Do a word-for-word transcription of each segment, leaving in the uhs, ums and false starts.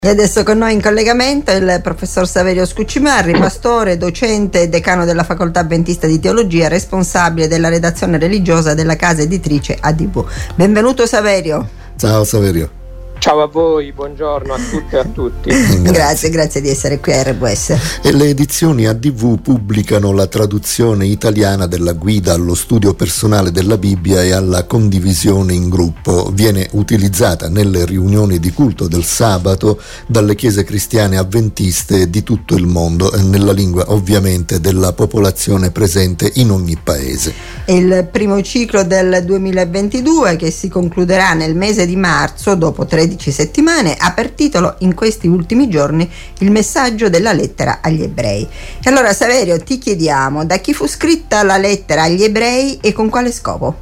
E adesso con noi in collegamento il professor Saverio Scuccimarri, pastore, docente e decano della Facoltà Adventista di Teologia, responsabile della redazione religiosa della casa editrice A D V. Benvenuto Saverio. Ciao Saverio. Ciao a voi, buongiorno a tutte e a tutti. Grazie. grazie, grazie di essere qui a R W S. E le edizioni A D V pubblicano la traduzione italiana della guida allo studio personale della Bibbia e alla condivisione in gruppo. Viene utilizzata nelle riunioni di culto del sabato dalle chiese cristiane avventiste di tutto il mondo, nella lingua ovviamente della popolazione presente in ogni paese. È il primo ciclo del duemilaventidue che si concluderà nel mese di marzo, dopo tredici settimane, ha per titolo in questi ultimi giorni il messaggio della lettera agli ebrei. E allora Saverio, ti chiediamo da chi fu scritta la lettera agli ebrei e con quale scopo?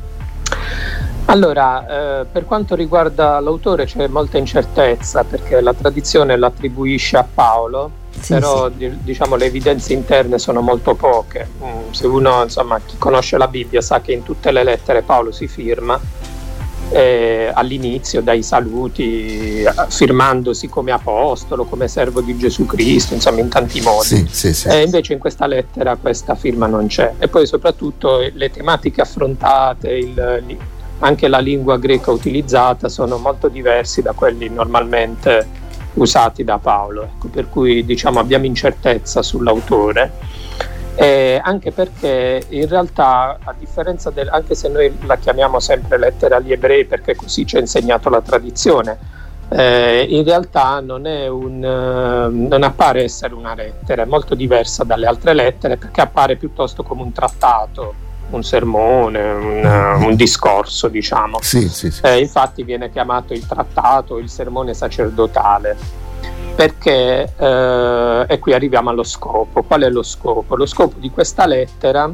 Allora, eh, per quanto riguarda l'autore c'è molta incertezza, perché la tradizione l'attribuisce a Paolo, sì, però sì. Di, diciamo le evidenze interne sono molto poche. Mm, se uno, insomma, chi conosce la Bibbia sa che in tutte le lettere Paolo si firma Eh, all'inizio dai saluti, firmandosi come apostolo, come servo di Gesù Cristo, insomma in tanti modi. Sì, sì, sì. E invece in questa lettera questa firma non c'è. E poi soprattutto le tematiche affrontate, il, anche la lingua greca utilizzata sono molto diversi da quelli normalmente usati da Paolo, ecco, per cui diciamo abbiamo incertezza sull'autore. Eh, anche perché in realtà, a differenza del, anche se noi la chiamiamo sempre lettera agli ebrei perché così ci ha insegnato la tradizione, eh, in realtà non è un uh, non appare essere una lettera, è molto diversa dalle altre lettere perché appare piuttosto come un trattato, un sermone, un, uh, un discorso, diciamo. Sì, sì, sì. Eh, infatti viene chiamato il trattato, il sermone sacerdotale. Perché, eh, e qui arriviamo allo scopo. Qual è lo scopo? Lo scopo di questa lettera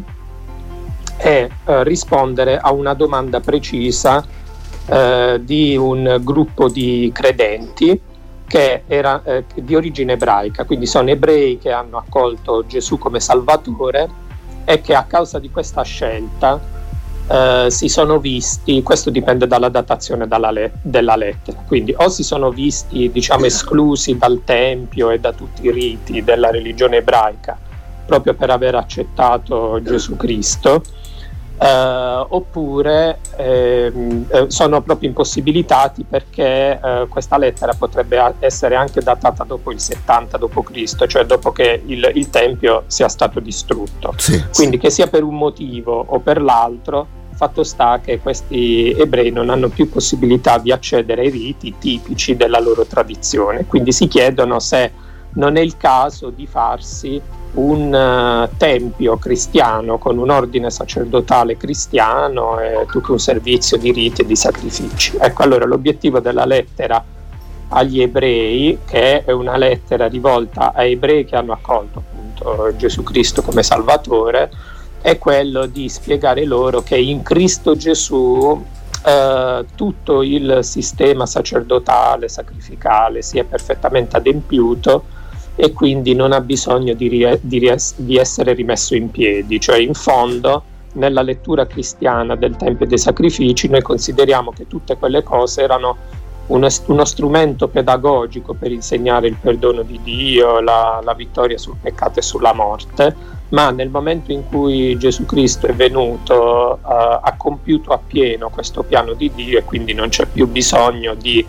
è eh, rispondere a una domanda precisa eh, di un gruppo di credenti che era eh, di origine ebraica, quindi sono ebrei che hanno accolto Gesù come Salvatore e che a causa di questa scelta Uh, si sono visti, questo dipende dalla datazione dalla le- della lettera, quindi o si sono visti diciamo esclusi dal Tempio e da tutti i riti della religione ebraica proprio per aver accettato Gesù Cristo, uh, oppure eh, sono proprio impossibilitati perché uh, questa lettera potrebbe essere anche datata dopo il settanta dopo Cristo, cioè dopo che il, il Tempio sia stato distrutto. Sì, quindi sì. Che sia per un motivo o per l'altro, fatto sta che questi ebrei non hanno più possibilità di accedere ai riti tipici della loro tradizione, quindi si chiedono se non è il caso di farsi un uh, tempio cristiano con un ordine sacerdotale cristiano e tutto un servizio di riti e di sacrifici. Ecco, allora l'obiettivo della lettera agli ebrei, che è una lettera rivolta a ebrei che hanno accolto appunto Gesù Cristo come Salvatore, è quello di spiegare loro che in Cristo Gesù eh, tutto il sistema sacerdotale, sacrificale si è perfettamente adempiuto e quindi non ha bisogno di, rie- di, ries- di essere rimesso in piedi. Cioè, in fondo, nella lettura cristiana del Tempio e dei sacrifici, noi consideriamo che tutte quelle cose erano uno, uno strumento pedagogico per insegnare il perdono di Dio, la, la vittoria sul peccato e sulla morte, ma nel momento in cui Gesù Cristo è venuto uh, ha compiuto appieno questo piano di Dio e quindi non c'è più bisogno di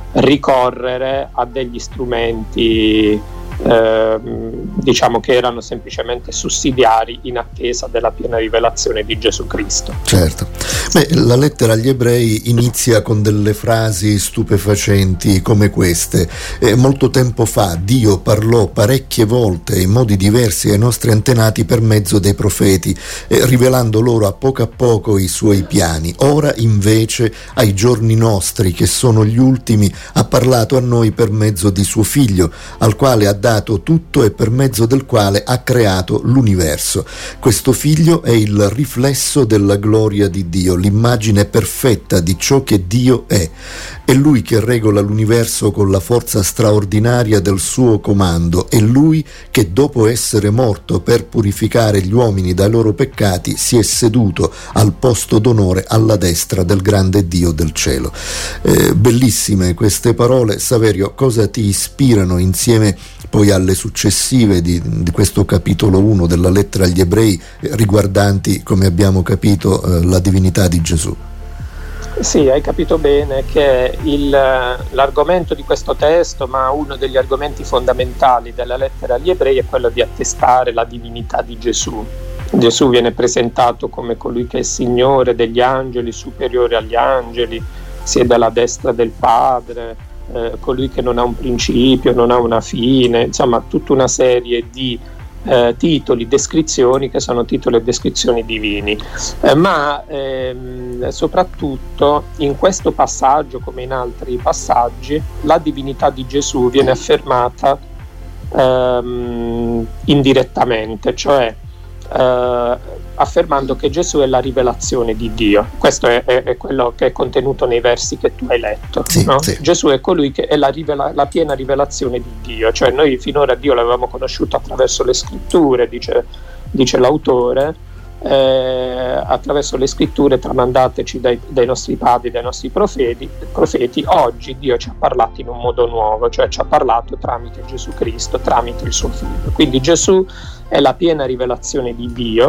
ricorrere a degli strumenti eh, diciamo che erano semplicemente sussidiari in attesa della piena rivelazione di Gesù Cristo. Certo. Beh, la lettera agli ebrei inizia con delle frasi stupefacenti come queste. Eh, molto tempo fa Dio parlò parecchie volte in modi diversi ai nostri antenati per mezzo dei profeti, eh, rivelando loro a poco a poco i suoi piani. Ora invece, ai giorni nostri, che sono gli ultimi, ha parlato a noi per mezzo di suo figlio, al quale ha dato tutto e per mezzo del quale ha creato l'universo. Questo figlio è il riflesso della gloria di Dio, l'immagine perfetta di ciò che Dio è. È Lui che regola l'universo con la forza straordinaria del suo comando. È Lui che, dopo essere morto per purificare gli uomini dai loro peccati, si è seduto al posto d'onore alla destra del grande Dio del cielo. Eh, bellissime queste parole. Saverio, cosa ti ispirano insieme poi alle successive di, di questo capitolo uno della lettera agli Ebrei, riguardanti, come abbiamo capito, eh, la divinità di Gesù? Sì, hai capito bene che il, l'argomento di questo testo, ma uno degli argomenti fondamentali della lettera agli Ebrei, è quello di attestare la divinità di Gesù. Gesù viene presentato come colui che è Signore degli angeli, superiore agli angeli, siede alla destra del Padre, eh, colui che non ha un principio, non ha una fine, insomma tutta una serie di eh, titoli, descrizioni che sono titoli e descrizioni divini, eh, ma ehm, soprattutto in questo passaggio, come in altri passaggi, la divinità di Gesù viene affermata ehm, indirettamente, cioè Uh, affermando che Gesù è la rivelazione di Dio. Questo è, è, è quello che è contenuto nei versi che tu hai letto, sì, no? Sì. Gesù è colui che è la, rivela- la piena rivelazione di Dio, cioè noi finora Dio l'avevamo conosciuto attraverso le scritture, dice, dice l'autore, eh, attraverso le scritture tramandateci dai, dai nostri padri, dai nostri profeti, profeti. Oggi Dio ci ha parlato in un modo nuovo, cioè ci ha parlato tramite Gesù Cristo, tramite il suo figlio. Quindi Gesù è la piena rivelazione di Dio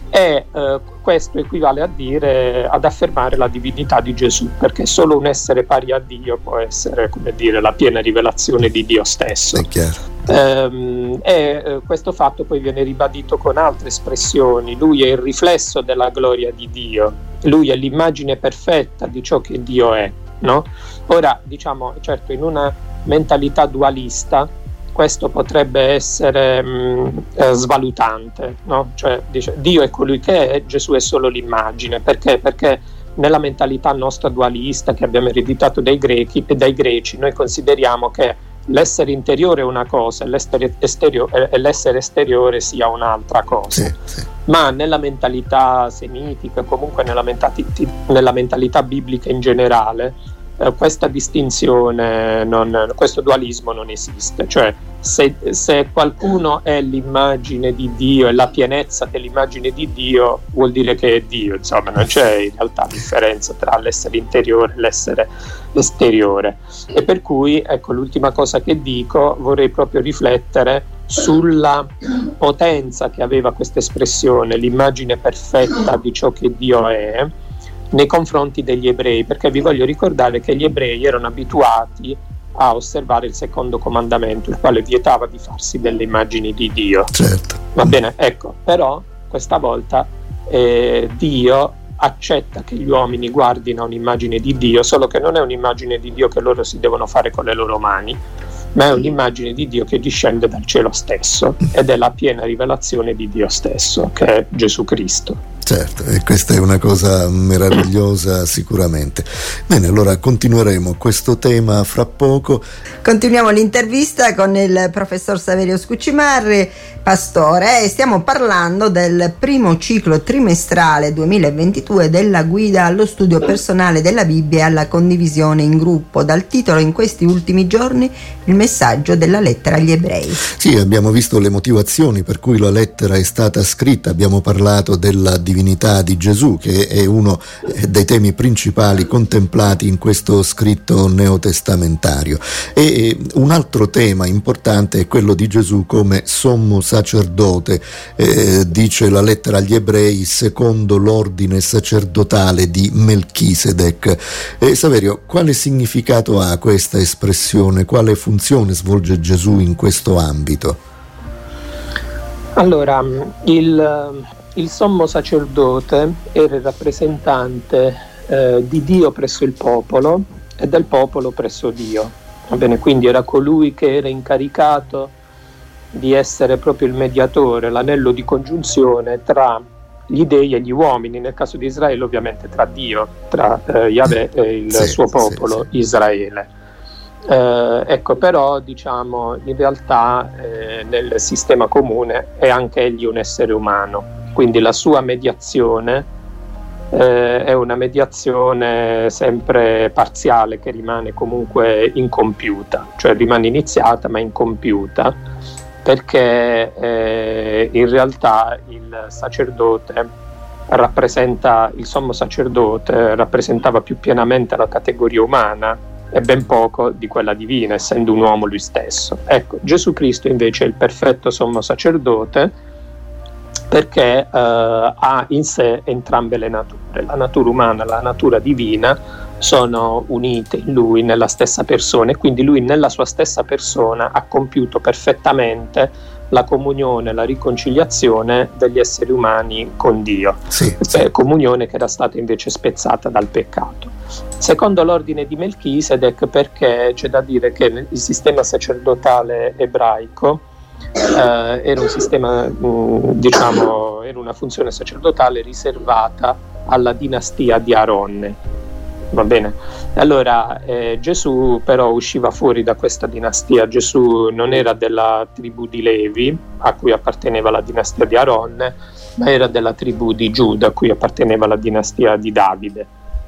e eh, questo equivale a dire, ad affermare la divinità di Gesù, perché solo un essere pari a Dio può essere, come dire, la piena rivelazione di Dio stesso. È chiaro. Ehm, e eh, questo fatto poi viene ribadito con altre espressioni. Lui è il riflesso della gloria di Dio, lui è l'immagine perfetta di ciò che Dio è, no? Ora, diciamo, certo, in una mentalità dualista questo potrebbe essere mh, eh, svalutante, no? Cioè dice, Dio è colui che è, Gesù è solo l'immagine. Perché? Perché nella mentalità nostra dualista che abbiamo ereditato dai Grechi e dai Greci, noi consideriamo che l'essere interiore è una cosa e l'essere, esteriore, e l'essere esteriore sia un'altra cosa. Sì, sì. Ma nella mentalità semitica, comunque nella mentalità, nella mentalità biblica in generale, eh, questa distinzione, non, questo dualismo non esiste. Cioè se, se qualcuno è l'immagine di Dio, è la pienezza dell'immagine di Dio, vuol dire che è Dio, insomma non c'è in realtà differenza tra l'essere interiore e l'essere esteriore. E per cui, ecco, l'ultima cosa che dico, vorrei proprio riflettere sulla potenza che aveva questa espressione, l'immagine perfetta di ciò che Dio è, nei confronti degli ebrei, perché vi voglio ricordare che gli ebrei erano abituati a osservare il secondo comandamento, il quale vietava di farsi delle immagini di Dio. Certo. Va bene, ecco, però questa volta eh, Dio accetta che gli uomini guardino a un'immagine di Dio, solo che non è un'immagine di Dio che loro si devono fare con le loro mani, ma è un'immagine di Dio che discende dal cielo stesso ed è la piena rivelazione di Dio stesso, che è Gesù Cristo. Certo, e questa è una cosa meravigliosa sicuramente. Bene, allora continueremo questo tema fra poco. Continuiamo l'intervista con il professor Saverio Scuccimarri, pastore, e stiamo parlando del primo ciclo trimestrale duemilaventidue della guida allo studio personale della Bibbia e alla condivisione in gruppo, dal titolo in questi ultimi giorni il messaggio della lettera agli Ebrei. Sì, abbiamo visto le motivazioni per cui la lettera è stata scritta, abbiamo parlato della divinità di Gesù, che è uno dei temi principali contemplati in questo scritto neotestamentario, e un altro tema importante è quello di Gesù come sommo sacerdote, eh, dice la lettera agli Ebrei, secondo l'ordine sacerdotale di Melchisedec. Eh, Saverio, quale significato ha questa espressione? Quale funzione svolge Gesù in questo ambito? Allora, il, il sommo sacerdote era il rappresentante eh, di Dio presso il popolo e del popolo presso Dio. Va bene, quindi era colui che era incaricato di essere proprio il mediatore, l'anello di congiunzione tra gli dei e gli uomini, nel caso di Israele ovviamente tra Dio, tra eh, Yahweh e il sì, suo popolo, sì, sì. Israele. Eh, ecco, però diciamo in realtà eh, nel sistema comune è anche egli un essere umano, quindi la sua mediazione eh, è una mediazione sempre parziale che rimane comunque incompiuta, cioè rimane iniziata ma incompiuta, perché eh, in realtà il sacerdote rappresenta, il sommo sacerdote rappresentava più pienamente la categoria umana e ben poco di quella divina, essendo un uomo lui stesso. Ecco, Gesù Cristo invece è il perfetto sommo sacerdote perché eh, ha in sé entrambe le nature, la natura umana e la natura divina sono unite in lui nella stessa persona, e quindi lui nella sua stessa persona ha compiuto perfettamente la comunione, la riconciliazione degli esseri umani con Dio, sì, sì. sì. Comunione che era stata invece spezzata dal peccato. Secondo l'ordine di Melchisedec, perché c'è da dire che il sistema sacerdotale ebraico eh, era un sistema, mh, diciamo, era una funzione sacerdotale riservata alla dinastia di Aronne. Va bene, allora eh, Gesù però usciva fuori da questa dinastia. Gesù non era della tribù di Levi, a cui apparteneva la dinastia di Aronne, ma era della tribù di Giuda, a cui apparteneva la dinastia di Davide,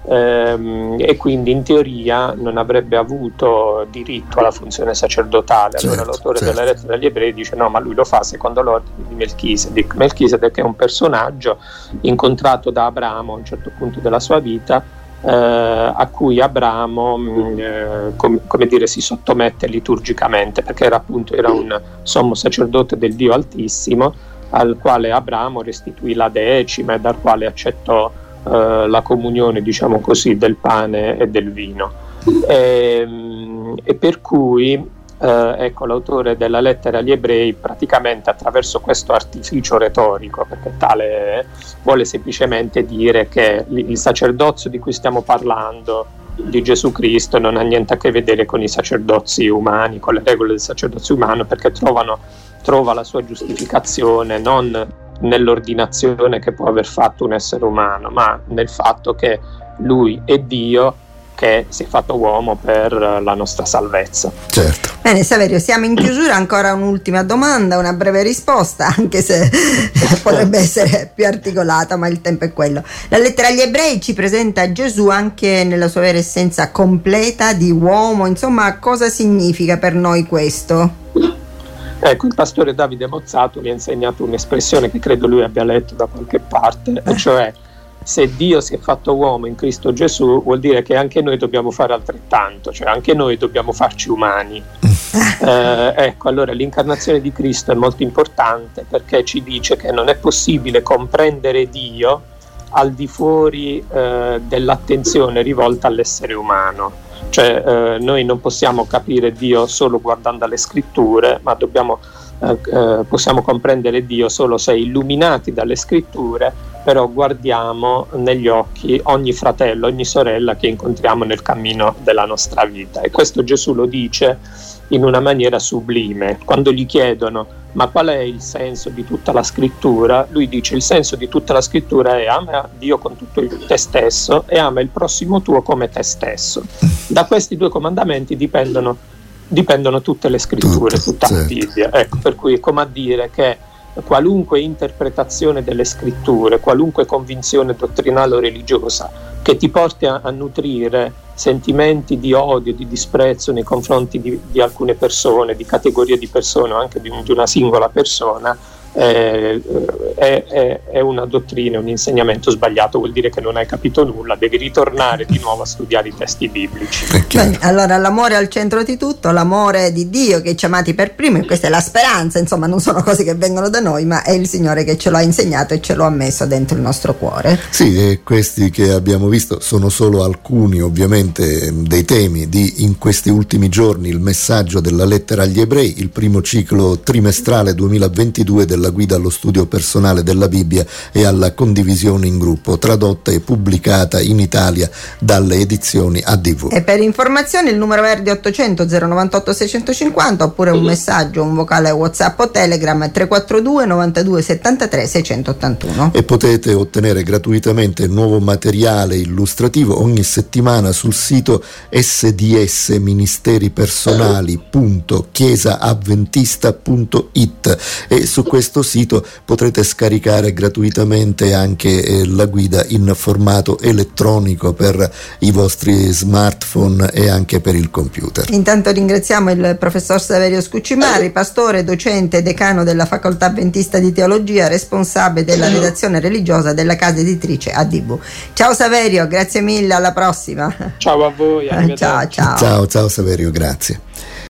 ehm, e quindi in teoria non avrebbe avuto diritto alla funzione sacerdotale. Allora certo, l'autore certo. della lettera agli ebrei dice no, ma lui lo fa secondo l'ordine di Melchisedec. Melchisedec è un personaggio incontrato da Abramo a un certo punto della sua vita, Eh, a cui Abramo mh, eh, com- come dire, si sottomette liturgicamente, perché era appunto era un sommo sacerdote del Dio Altissimo, al quale Abramo restituì la decima e dal quale accettò eh, la comunione, diciamo così, del pane e del vino, e, mh, e per cui Uh, ecco, l'autore della lettera agli ebrei praticamente attraverso questo artificio retorico, perché tale è, vuole semplicemente dire che il sacerdozio di cui stiamo parlando di Gesù Cristo non ha niente a che vedere con i sacerdozi umani, con le regole del sacerdozio umano, perché trovano, trova la sua giustificazione non nell'ordinazione che può aver fatto un essere umano, ma nel fatto che lui è Dio che si è fatto uomo per la nostra salvezza. Certo. Bene Saverio, siamo in chiusura, ancora un'ultima domanda, una breve risposta, anche se potrebbe essere più articolata, ma il tempo è quello. La lettera agli ebrei ci presenta Gesù anche nella sua vera essenza completa di uomo, insomma, cosa significa per noi questo? Ecco, il pastore Davide Mozzato mi ha insegnato un'espressione che credo lui abbia letto da qualche parte, e cioè: se Dio si è fatto uomo in Cristo Gesù, vuol dire che anche noi dobbiamo fare altrettanto, cioè anche noi dobbiamo farci umani. Eh, ecco, allora l'incarnazione di Cristo è molto importante, perché ci dice che non è possibile comprendere Dio al di fuori eh, dell'attenzione rivolta all'essere umano. Cioè eh, noi non possiamo capire Dio solo guardando alle scritture, ma dobbiamo eh, eh, possiamo comprendere Dio solo se illuminati dalle scritture, però guardiamo negli occhi ogni fratello, ogni sorella che incontriamo nel cammino della nostra vita. E questo Gesù lo dice in una maniera sublime. Quando gli chiedono ma qual è il senso di tutta la scrittura, lui dice: il senso di tutta la scrittura è ama Dio con tutto te stesso e ama il prossimo tuo come te stesso. Da questi due comandamenti dipendono, dipendono tutte le scritture, Tutto, tutta certo. la Bibbia. Ecco, per cui è come a dire che qualunque interpretazione delle scritture, qualunque convinzione dottrinale o religiosa che ti porti a, a nutrire sentimenti di odio, di disprezzo nei confronti di, di alcune persone, di categorie di persone o anche di, di una singola persona, eh, è, è, è una dottrina, un insegnamento sbagliato. Vuol dire che non hai capito nulla, devi ritornare di nuovo a studiare i testi biblici. Bene, allora l'amore è al centro di tutto, l'amore di Dio che ci ha amati per primo, e questa è la speranza, insomma non sono cose che vengono da noi, ma è il Signore che ce lo ha insegnato e ce lo ha messo dentro il nostro cuore. Sì, e questi che abbiamo visto sono solo alcuni ovviamente dei temi di In questi ultimi giorni, il messaggio della lettera agli ebrei, il primo ciclo trimestrale duemilaventidue della guida allo studio personale della Bibbia e alla condivisione in gruppo, tradotta e pubblicata in Italia dalle edizioni A D V. E per informazioni il numero verde ottocento zero novantotto seicentocinquanta, oppure un messaggio, un vocale WhatsApp o Telegram tre quattro due novantadue settantatré seicentottantuno. E potete ottenere gratuitamente nuovo materiale illustrativo ogni settimana sul sito s d s ministeri personali punto chiesa avventista punto it, e su questo questo sito potrete scaricare gratuitamente anche eh, la guida in formato elettronico per i vostri smartphone e anche per il computer. Intanto ringraziamo il professor Saverio Scucimari, pastore, docente, decano della Facoltà Adventista di Teologia, responsabile della redazione religiosa della casa editrice A D V. Ciao Saverio, grazie mille, alla prossima. Ciao a voi, arrivederci. Ciao, ciao. Ciao, ciao Saverio, grazie.